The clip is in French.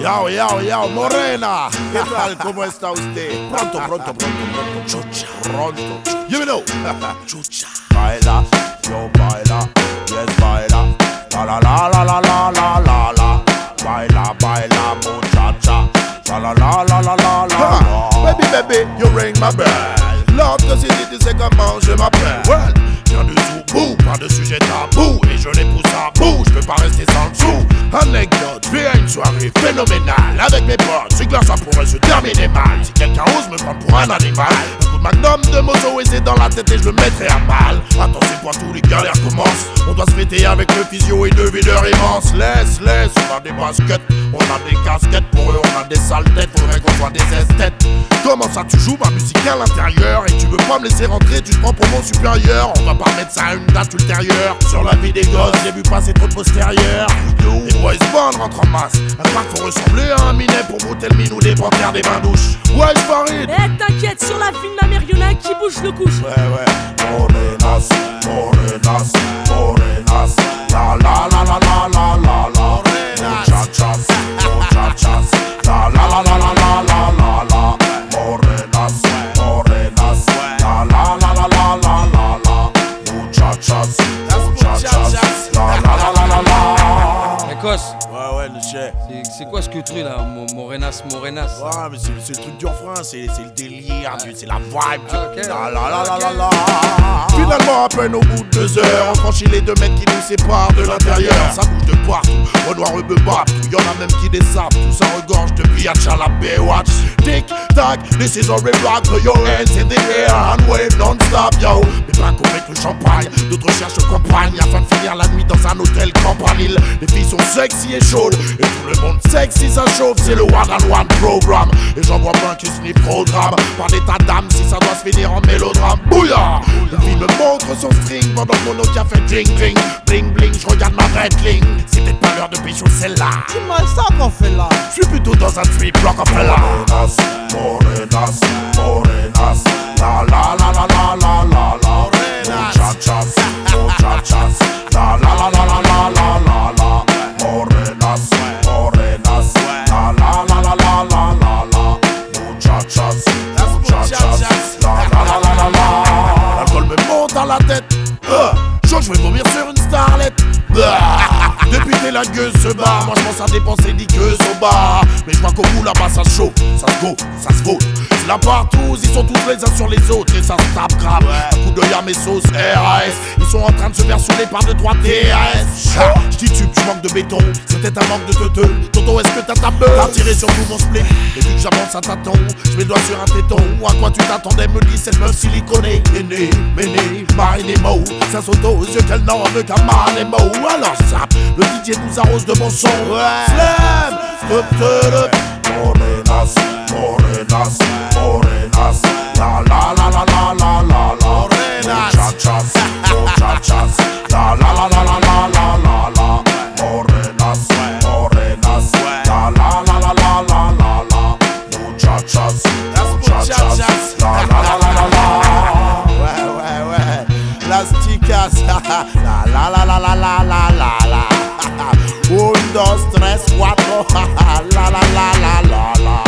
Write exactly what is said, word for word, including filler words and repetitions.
Yao, yao, yao, morena. ¿Qué tal? ¿Cómo está usted? Pronto, pronto, pronto, pronto. Chucha. Pronto. You know. Chucha. Baila, yo baila. Yes, baila. La la la la la la la la la. Baila, baila, muchacha. La la la la la la la. Baby, baby, you ring my bell. L'autre que c'est dit, tu sais comment je m'appelle. Well, viens du bout, pas de sujet tabou. Et je les pousse à bout, je peux pas rester sans le sou. Anecdote, je vais à une soirée phénoménale. Avec mes potes, c'est que là ça pourrait se terminer mal. Si quelqu'un ose me prendre pour un animal, un coup de magnum de moto et c'est dans la tête et je le mettrai à mal. Attends, c'est pas tous les galères commencent. On doit se fêter avec le physio et deux videurs immenses. Laisse, laisse, on a des baskets, on a des casquettes. Pour eux on a des sales têtes, faudrait qu'on soit des esthètes. Comment ça tu joues ma musique à l'intérieur? Et tu veux pas me laisser rentrer, tu te prends pour mon supérieur. On va pas mettre ça à une date ultérieure. Sur la vie des gosses, j'ai vu passer trop de postérieurs. Les boys band rentrent en masse. Un parc faut ressembler à un minet pour brouter le minou des panthères des bains douches. Ouais, Farid. Eh t'inquiète, sur la vie de ma mère y'en a un qui bouge le couche. Ouais, ouais. Morenas, morenas, morenas. La la la la la la la la. Muchachas, muchachas. La la la la la la la la la. Morenas, morenas. La la la la la la la la. Muchachas, muchachas. La la la la la la. Écosse. Ouais, ouais, le chef. C'est, c'est quoi ce que truc là, Mo- Morenas, Morenas? Ouais, mais c'est, c'est le truc du refrain, c'est, c'est le délire, ouais. C'est la vibe. Ah, okay. La la la la la la. Finalement, à peine au bout de deux heures, on franchit les deux mètres qui nous séparent de l'intérieur. Ça bouge de partout, Renoir rebeu bat. Y'en a même qui dessapent, tout ça regorge de biatch à la Baywatch. Tic tac, this is a rip rock, throw your hands in the air and wave non-stop, yo. Mais pas qu'on avec le champagne, d'autres cherchent compagne afin de finir la nuit dans un hôtel campanile. Les filles sont sexy et chaudes, et tout le monde sexy ça chauffe, c'est le one on one programme. Et j'en vois plein qui se n'y programme par des tas d'âmes si ça doit se finir en mélodrame. Bouillard! La fille me montre son string pendant que mon autre a fait ding ding. Bling bling, je regarde ma red ling. C'est peut-être pas l'heure de pécho celle-là. C'est mal ça qu'on fait là. Je suis plutôt dans un trip block of là. Morenas, morenas, morenas. La la la la la la la la. Muchachas, muchachas. La la la la la la la la la. Morenas, morenas. La la la la la la la la. Muchachas, muchachas. La la la la la la. L'alcool me monte à la tête. Euh, je vais vomir sur une starlette. Député la gueule se bat. Moi je pense à dépenser dix queues au bar. Mais je vois qu'au bout là-bas ça se chauffe. Ça se go, ça se vaut. C'est là partout, ils sont tous les uns sur les autres. Et ça se tape grave. Un coup d'œil à mes sauces R A S. Ils sont en train de se faire saouler par deux trois T A S. Je titube, je manque de béton. C'est peut-être un manque de teuteux. Tonton, est-ce que t'as ta beuh? T'as tiré sur tout mon split. Et vu que j'avance à tâtons, je mets le doigt sur un téton. Ou à quoi tu t'attendais, me dit cette meuf siliconée. Méné, méné, marine et mots. Ça saute aux yeux qu'elle n'en veut qu'un man et mots. Alors ça, le D J nous arrose de bon son. Slam, stop, stop. Morenas, morenas, morenas. La la la la la la la la. Muchachas, muchachas. La la la la la la la la la. Morenas, morenas. La la la la la la la la. Muchachas, muchachas. La la la la la la. Ouais, ouais, ouais. Las chicas. La la la la la la la la la. Un, dos, tres, cuatro. La la la la la la.